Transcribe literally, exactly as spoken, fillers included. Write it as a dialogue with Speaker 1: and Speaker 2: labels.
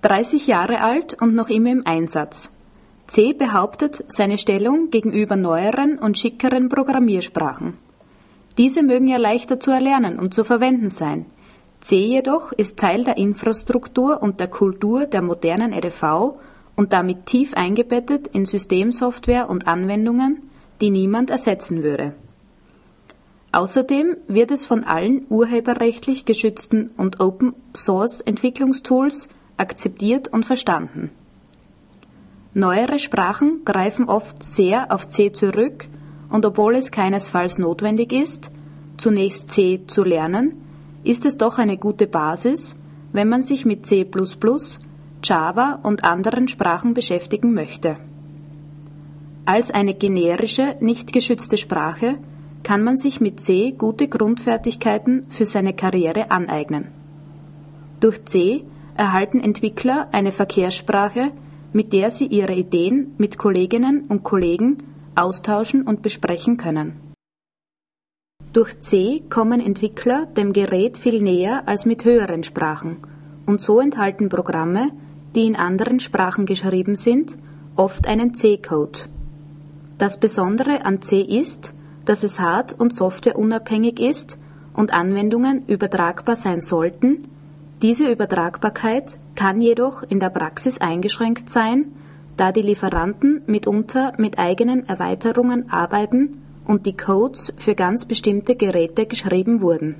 Speaker 1: dreißig Jahre alt und noch immer im Einsatz. C behauptet seine Stellung gegenüber neueren und schickeren Programmiersprachen. Diese mögen ja leichter zu erlernen und zu verwenden sein. C jedoch ist Teil der Infrastruktur und der Kultur der modernen E D V und damit tief eingebettet in Systemsoftware und Anwendungen, die niemand ersetzen würde. Außerdem wird es von allen urheberrechtlich geschützten und Open-Source-Entwicklungstools akzeptiert und verstanden. Neuere Sprachen greifen oft sehr auf C zurück und obwohl es keinesfalls notwendig ist, zunächst C zu lernen, ist es doch eine gute Basis, wenn man sich mit C plus plus, Java und anderen Sprachen beschäftigen möchte. Als eine generische, nicht geschützte Sprache kann man sich mit C gute Grundfertigkeiten für seine Karriere aneignen. Durch C erhalten Entwickler eine Verkehrssprache, mit der sie ihre Ideen mit Kolleginnen und Kollegen austauschen und besprechen können. Durch C kommen Entwickler dem Gerät viel näher als mit höheren Sprachen und so enthalten Programme, die in anderen Sprachen geschrieben sind, oft einen C-Code. Das Besondere an C ist, dass es hard- und softwareunabhängig ist und Anwendungen übertragbar sein sollten. Diese Übertragbarkeit kann jedoch in der Praxis eingeschränkt sein, da die Lieferanten mitunter mit eigenen Erweiterungen arbeiten und die Codes für ganz bestimmte Geräte geschrieben wurden.